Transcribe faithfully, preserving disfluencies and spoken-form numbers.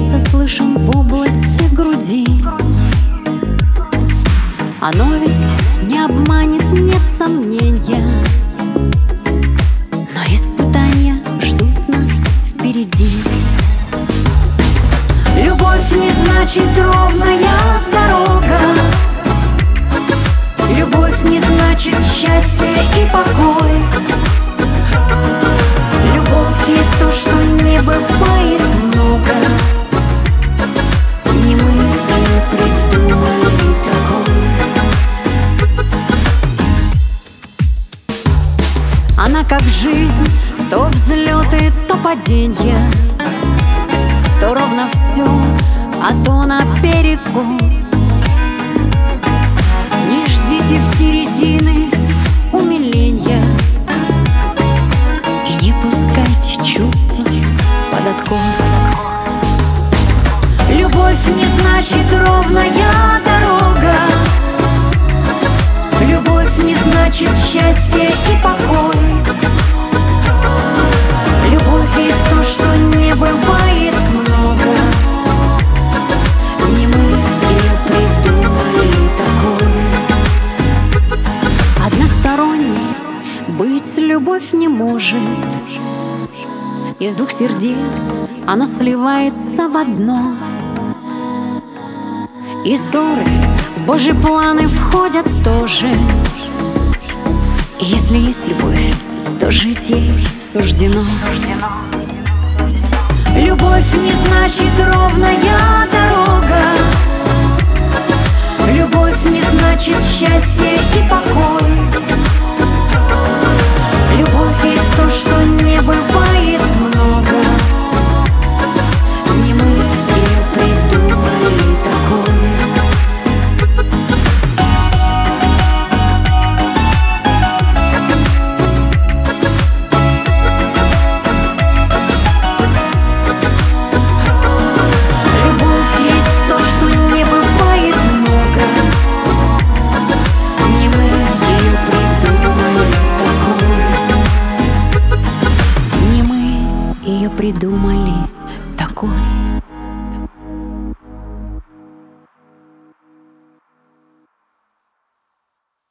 сердца слышен в области груди. Оно ведь не обманет, нет сомнения, но испытания ждут нас впереди. Любовь не значит ровная дорога. Любовь не значит счастье и покой. Любовь есть то, что не бывает много. Не мы ее придумали такой. Она как жизнь, то взлеты, то паденья, то ровно все, а то наперекос. Не ждите в середины умиления и не пускайте чувства под откос. Любовь не значит ровная дорога. Любовь не значит счастье и покой. Любовь есть то, что не бывает много. Не мы ее придумали такой. Односторонней быть любовь не может. Из двух сердец оно сливается в одно. И ссоры в Божьи планы входят тоже. И если есть любовь, то жить ей суждено. Любовь не значит ровная